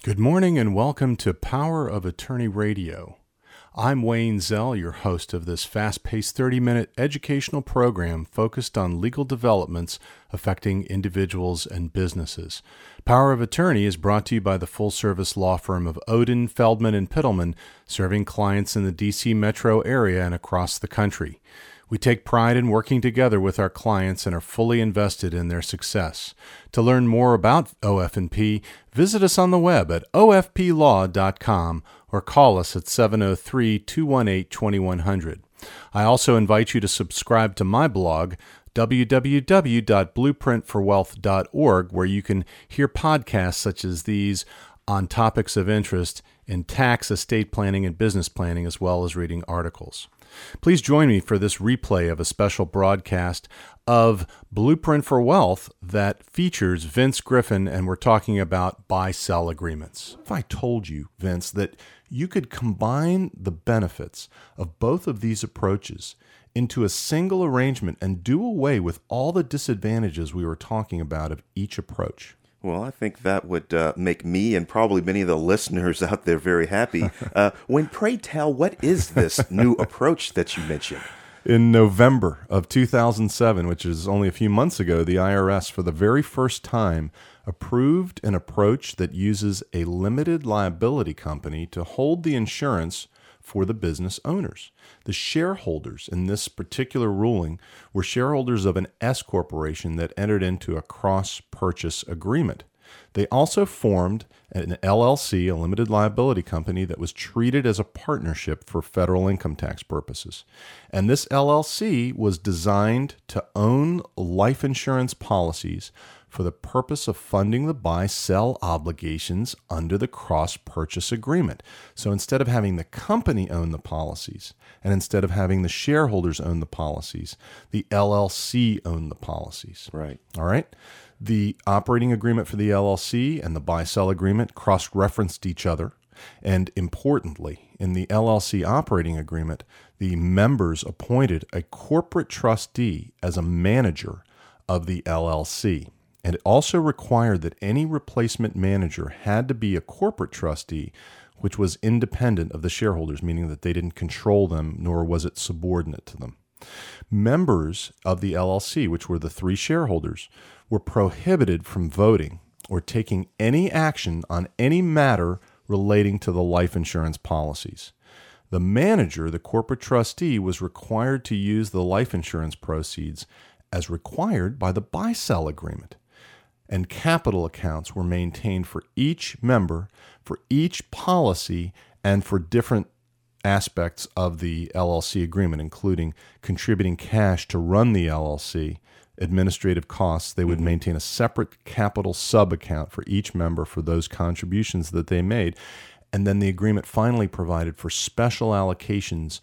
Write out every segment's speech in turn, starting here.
Good morning and welcome to Power of Attorney Radio. I'm Wayne Zell, your host of this fast-paced 30-minute educational program focused on legal developments affecting individuals and businesses. Power of Attorney is brought to you by the full-service law firm of Odin, Feldman, and Pittleman, serving clients in the D.C. metro area and across the country. We take pride in working together with our clients and are fully invested in their success. To learn more about OF&P, visit us on the web at ofplaw.com or call us at 703-218-2100. I also invite you to subscribe to my blog, www.blueprintforwealth.org, where you can hear podcasts such as these on topics of interest in tax, estate planning, and business planning, as well as reading articles. Please join me for this replay of a special broadcast of Blueprint for Wealth that features Vince Griffin, and we're talking about buy-sell agreements. If I told you, Vince, that you could combine the benefits of both of these approaches into a single arrangement and do away with all the disadvantages we were talking about of each approach? Well, I think that would make me and probably many of the listeners out there very happy. Pray tell, what is this new approach that you mentioned? In November of 2007, which is only a few months ago, the IRS, for the very first time, approved an approach that uses a limited liability company to hold the insurance for the business owners. The shareholders in this particular ruling were shareholders of an S corporation that entered into a cross-purchase agreement. They also formed an LLC, a limited liability company, that was treated as a partnership for federal income tax purposes. And this LLC was designed to own life insurance policies for the purpose of funding the buy-sell obligations under the cross-purchase agreement. So instead of having the company own the policies, and instead of having the shareholders own the policies, the LLC owned the policies. Right. All right? The operating agreement for the LLC and the buy-sell agreement cross-referenced each other. And importantly, in the LLC operating agreement, the members appointed a corporate trustee as a manager of the LLC. And it also required that any replacement manager had to be a corporate trustee, which was independent of the shareholders, meaning that they didn't control them, nor was it subordinate to them. Members of the LLC, which were the three shareholders, were prohibited from voting or taking any action on any matter relating to the life insurance policies. The manager, the corporate trustee, was required to use the life insurance proceeds as required by the buy-sell agreement. And capital accounts were maintained for each member, for each policy, and for different aspects of the LLC agreement, including contributing cash to run the LLC, administrative costs. They would maintain a separate capital sub-account for each member for those contributions that they made. And then the agreement finally provided for special allocations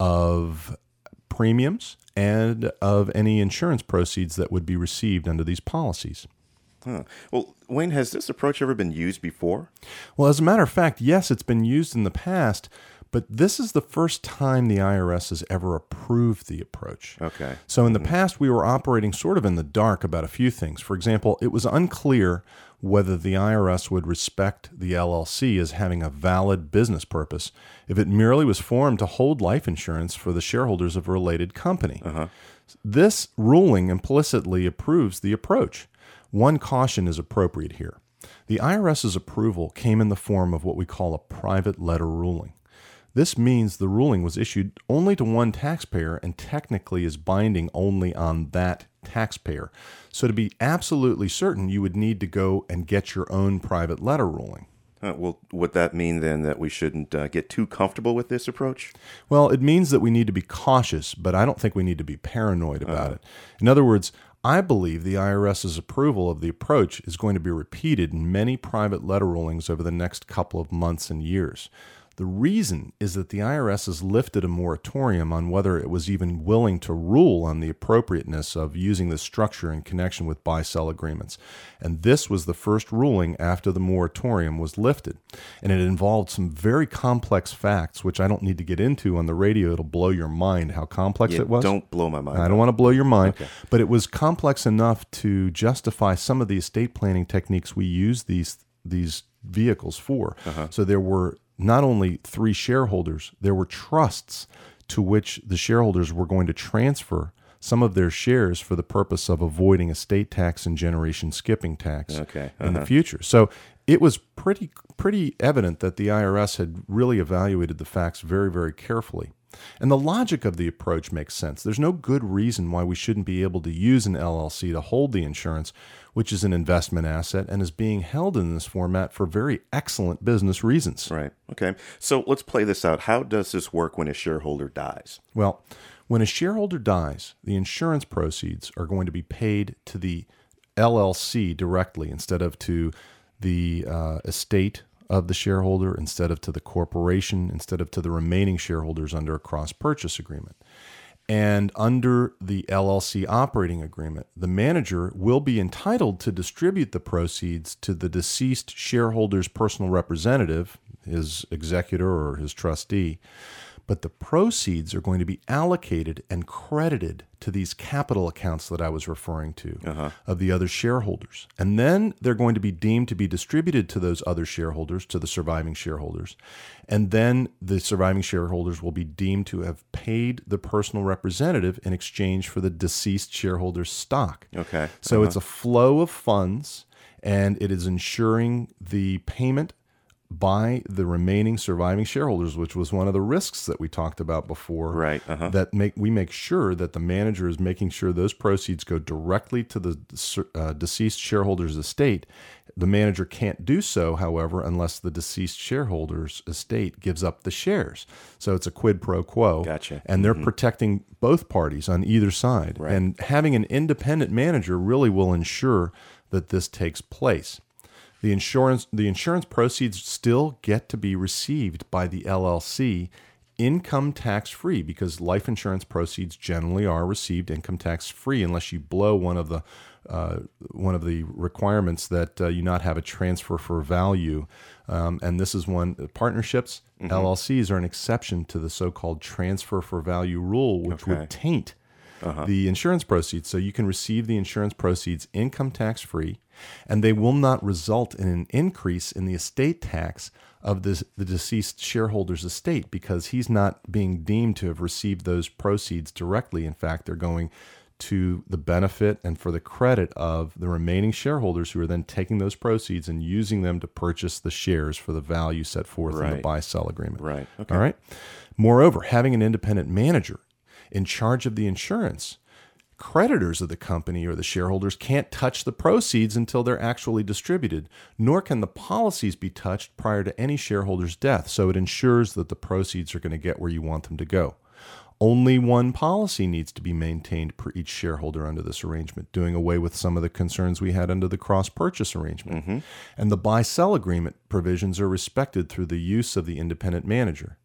of premiums and of any insurance proceeds that would be received under these policies. Well, Wayne, has this approach ever been used before? Well, as a matter of fact, yes, it's been used in the past, but this is the first time the IRS has ever approved the approach. Okay. So in the past, we were operating sort of in the dark about a few things. For example, it was unclear whether the IRS would respect the LLC as having a valid business purpose if it merely was formed to hold life insurance for the shareholders of a related company. This ruling implicitly approves the approach. One caution is appropriate here. The IRS's approval came in the form of what we call a private letter ruling. This means the ruling was issued only to one taxpayer and technically is binding only on that taxpayer. So to be absolutely certain, you would need to go and get your own private letter ruling. Well, would that mean then that we shouldn't get too comfortable with this approach? Well, it means that we need to be cautious, but I don't think we need to be paranoid about it. In other words, I believe the IRS's approval of the approach is going to be repeated in many private letter rulings over the next couple of months and years. The reason is that the IRS has lifted a moratorium on whether it was even willing to rule on the appropriateness of using this structure in connection with buy-sell agreements. And this was the first ruling after the moratorium was lifted. And it involved some very complex facts, which I don't need to get into on the radio. It'll blow your mind how complex it was. Don't blow my mind. I don't want to blow your mind, Okay. But it was complex enough to justify some of the estate planning techniques we use these vehicles for. So there were not only three shareholders, there were trusts to which the shareholders were going to transfer some of their shares for the purpose of avoiding estate tax and generation skipping tax in the future. So it was pretty evident that the IRS had really evaluated the facts very, very carefully. And the logic of the approach makes sense. There's no good reason why we shouldn't be able to use an LLC to hold the insurance, which is an investment asset and is being held in this format for very excellent business reasons. Right. Okay. So let's play this out. How does this work when a shareholder dies? Well, when a shareholder dies, the insurance proceeds are going to be paid to the LLC directly instead of to the estate of the shareholder, instead of to the corporation, instead of to the remaining shareholders under a cross-purchase agreement. And under the LLC operating agreement, the manager will be entitled to distribute the proceeds to the deceased shareholder's personal representative, his executor or his trustee, but the proceeds are going to be allocated and credited to these capital accounts that I was referring to of the other shareholders. And then they're going to be deemed to be distributed to those other shareholders, to the surviving shareholders. And then the surviving shareholders will be deemed to have paid the personal representative in exchange for the deceased shareholder's stock. Okay. So it's a flow of funds, and it is ensuring the payment by the remaining surviving shareholders, which was one of the risks that we talked about before. Right. That we make sure that the manager is making sure those proceeds go directly to the deceased shareholder's estate. The manager can't do so, however, unless the deceased shareholder's estate gives up the shares. So it's a quid pro quo. Gotcha. And they're protecting both parties on either side. Right. And having an independent manager really will ensure that this takes place. The insurance proceeds still get to be received by the LLC income tax free, because life insurance proceeds generally are received income tax free unless you blow one of the requirements that you not have a transfer for value. And this is one. Partnerships, LLCs are an exception to the so-called transfer for value rule, which would taint the insurance proceeds. So you can receive the insurance proceeds income tax free, and they will not result in an increase in the estate tax of the deceased shareholder's estate, because he's not being deemed to have received those proceeds directly. In fact, they're going to the benefit and for the credit of the remaining shareholders, who are then taking those proceeds and using them to purchase the shares for the value set forth in the buy-sell agreement. Right. Okay. All right. Moreover, having an independent manager in charge of the insurance, creditors of the company or the shareholders can't touch the proceeds until they're actually distributed, nor can the policies be touched prior to any shareholder's death. So it ensures that the proceeds are going to get where you want them to go. Only one policy needs to be maintained per each shareholder under this arrangement, doing away with some of the concerns we had under the cross-purchase arrangement. And the buy-sell agreement provisions are respected through the use of the independent manager.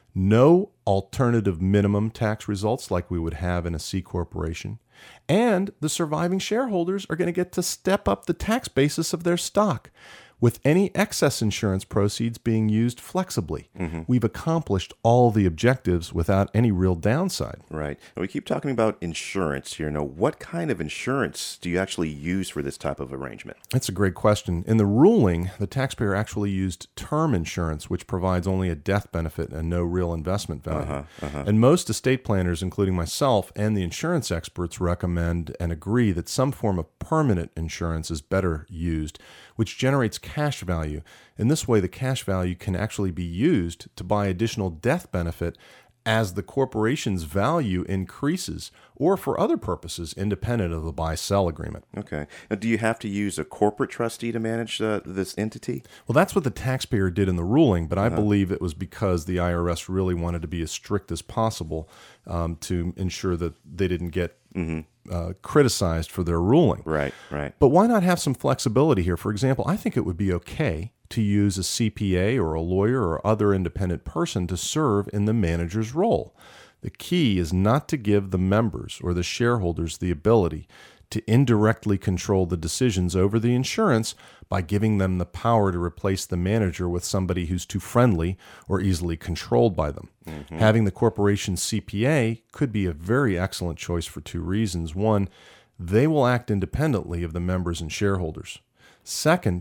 No alternative minimum tax results like we would have in a C corporation, and the surviving shareholders are going to get to step up the tax basis of their stock, with any excess insurance proceeds being used flexibly. We've accomplished all the objectives without any real downside. Right. And we keep talking about insurance here. Now, what kind of insurance do you actually use for this type of arrangement? That's a great question. In the ruling, the taxpayer actually used term insurance, which provides only a death benefit and no real investment value. And most estate planners, including myself and the insurance experts, recommend and agree that some form of permanent insurance is better used, which generates cash value. In this way, the cash value can actually be used to buy additional death benefit as the corporation's value increases, or for other purposes independent of the buy-sell agreement. Okay. Now, do you have to use a corporate trustee to manage this entity? Well, that's what the taxpayer did in the ruling, but I believe it was because the IRS really wanted to be as strict as possible to ensure that they didn't get criticized for their ruling. Right. But why not have some flexibility here? For example, I think it would be okay to use a CPA or a lawyer or other independent person to serve in the manager's role. The key is not to give the members or the shareholders the ability to indirectly control the decisions over the insurance by giving them the power to replace the manager with somebody who's too friendly or easily controlled by them. Having the corporation's CPA could be a very excellent choice for two reasons. One, they will act independently of the members and shareholders. Second,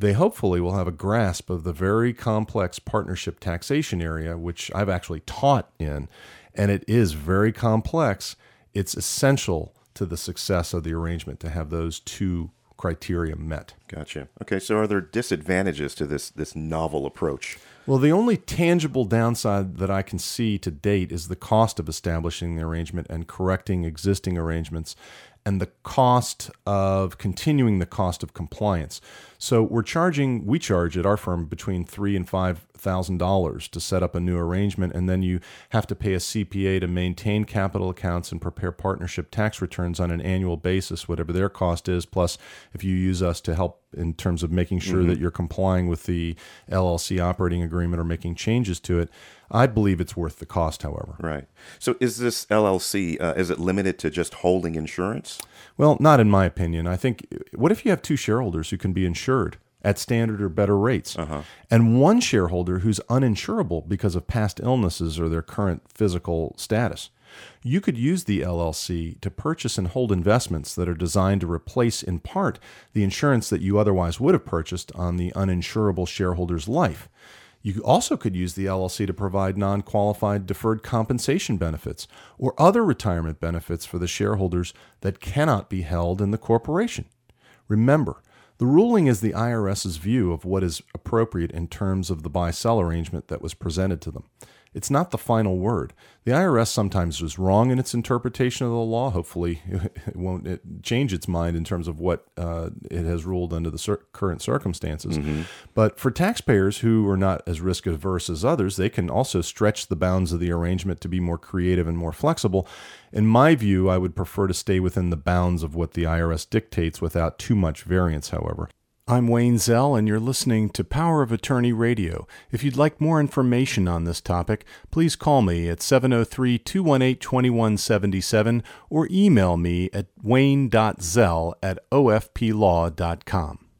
they hopefully will have a grasp of the very complex partnership taxation area, which I've actually taught in, and it is very complex. It's essential to the success of the arrangement to have those two criteria met. Gotcha. Okay, so are there disadvantages to this novel approach? Well, the only tangible downside that I can see to date is the cost of establishing the arrangement and correcting existing arrangements, and the cost of continuing the cost of compliance. So we charge at our firm between $3,000 and $5,000 to set up a new arrangement, and then you have to pay a CPA to maintain capital accounts and prepare partnership tax returns on an annual basis, whatever their cost is, plus if you use us to help in terms of making sure that you're complying with the LLC operating agreement or making changes to it. I believe it's worth the cost, however. Right. So is this LLC, is it limited to just holding insurance? Well, not in my opinion. I think, what if you have two shareholders who can be insured at standard or better rates, and one shareholder who's uninsurable because of past illnesses or their current physical status? You could use the LLC to purchase and hold investments that are designed to replace, in part, the insurance that you otherwise would have purchased on the uninsurable shareholder's life. You also could use the LLC to provide non-qualified deferred compensation benefits or other retirement benefits for the shareholders that cannot be held in the corporation. Remember, the ruling is the IRS's view of what is appropriate in terms of the buy-sell arrangement that was presented to them. It's not the final word. The IRS sometimes is wrong in its interpretation of the law. Hopefully, it won't change its mind in terms of what it has ruled under the current circumstances. But for taxpayers who are not as risk averse as others, they can also stretch the bounds of the arrangement to be more creative and more flexible. In my view, I would prefer to stay within the bounds of what the IRS dictates without too much variance, however. I'm Wayne Zell, and you're listening to Power of Attorney Radio. If you'd like more information on this topic, please call me at 703-218-2177 or email me at wayne.zell@ofplaw.com.